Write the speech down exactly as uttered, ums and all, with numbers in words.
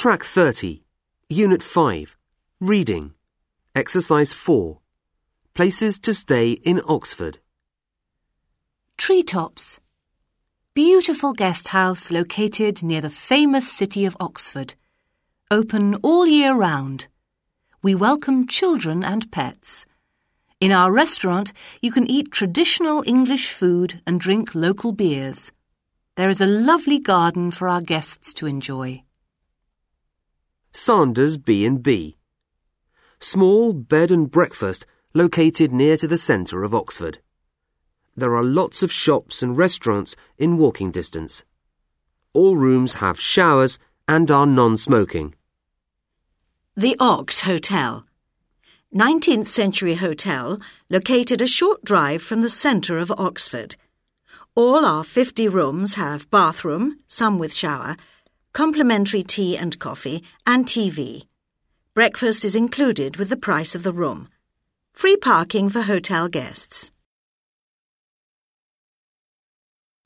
Track thirty, Unit five, Reading, Exercise four, Places to stay in Oxford. Treetops. Beautiful guest house located near the famous city of Oxford. Open all year round. We welcome children and pets. In our restaurant, you can eat traditional English food and drink local beers. There is a lovely garden for our guests to enjoy. Sanders B and B. Small bed and breakfast located near to the centre of Oxford. There are lots of shops and restaurants in walking distance. All rooms have showers and are non-smoking. The Ox Hotel. nineteenth century hotel located a short drive from the centre of Oxford. All our fifty rooms have bathroom, some with shower, complimentary tea and coffee, and T V. Breakfast is included with the price of the room. Free parking for hotel guests.